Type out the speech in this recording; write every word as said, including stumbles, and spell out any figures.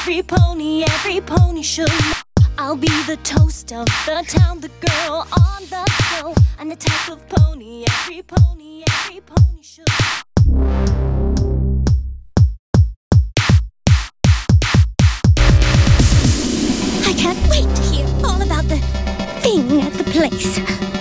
every pony, every pony should know. I'll be the toast of the town, the girl on the show. I'm the type of pony, every pony, every pony should know. I can't wait to hear all about the thing at the place.